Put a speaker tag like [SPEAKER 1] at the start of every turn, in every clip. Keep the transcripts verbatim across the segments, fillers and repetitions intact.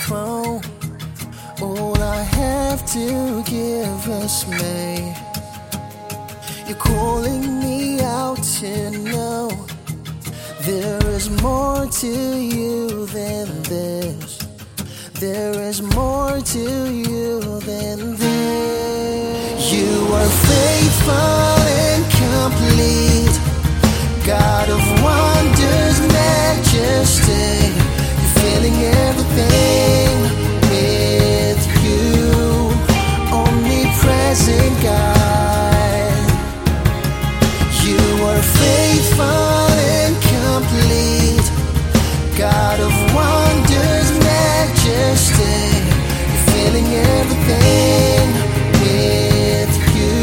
[SPEAKER 1] throne. All I have to give is me. You're calling me out to know there is more to you than this. There is more to you than this. You are faithful and complete, God of wonders, majesty. You're filling everything with you, omnipresent God. You are faithful and complete, God of wonders, majesty. You're filling everything with you,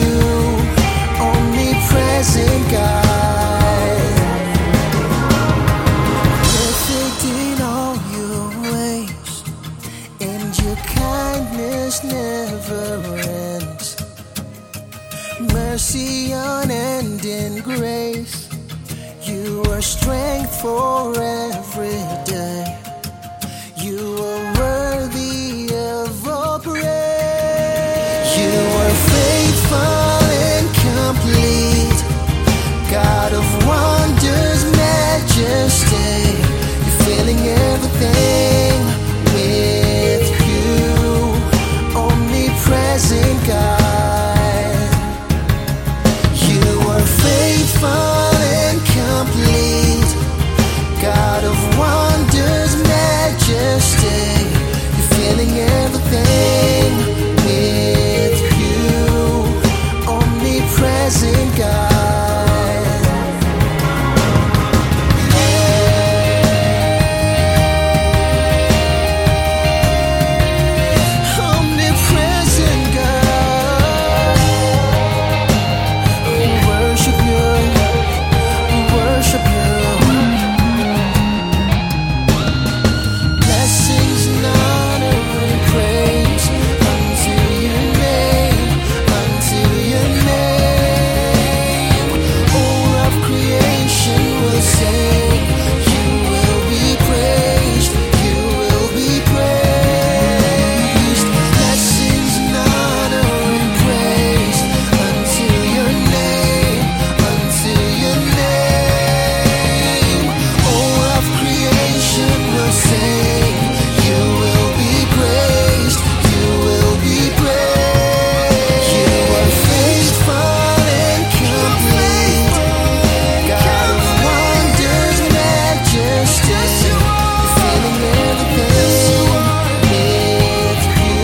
[SPEAKER 1] omnipresent God. Perfect in all your ways, and your kindness never ends. Mercy unending grace, you are strength for every day. You are worthy of all praise. You are faithful and complete, God of wonders, majesty. You're filling everything with you, omnipresent God. You are faithful and complete, God of wonders, majesty. You're filling everything with you, omnipresent God. Omnipresent God. We worship you, we worship you. Blessings and honor and praise unto your name, unto your name. All of creation will sing, you will be praised, you will be praised. Blessings and honor and praise unto your name, unto your name. All of creation will sing, you will be praised, you will be praised. You are faithful and complete, God of wonders, majesty. You're filling everything with you,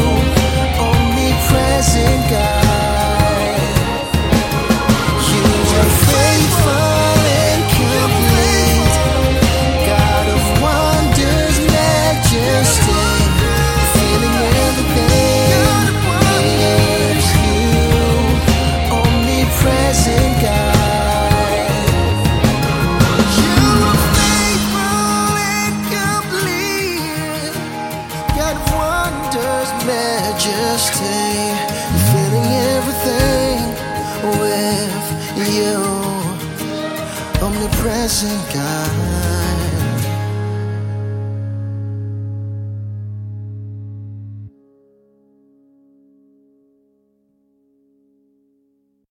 [SPEAKER 1] omnipresent God. You are faithful and complete, God of wonders, majesty. You're filling everything with you, omnipresent God. You are faithful and complete, God of wonders, majesty. You're filling everything with you, omnipresent God.